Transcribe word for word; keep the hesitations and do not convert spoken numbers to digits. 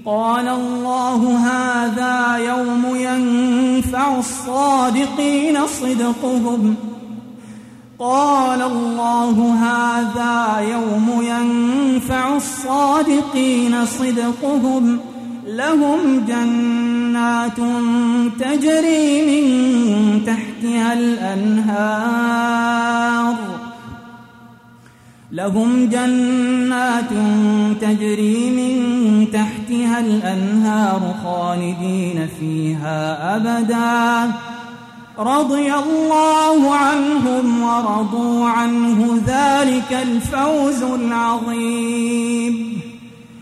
قال الله هذا يوم ينفع الصادقين صدقهم قال الله هذا يوم ينفع الصادقين صدقهم لهم جنات تجري من تحتها الأنهار لهم جنات تجري من تحتها الأنهار خالدين فيها أبدا رضي الله عنهم ورضوا عنه ذلك الفوز العظيم.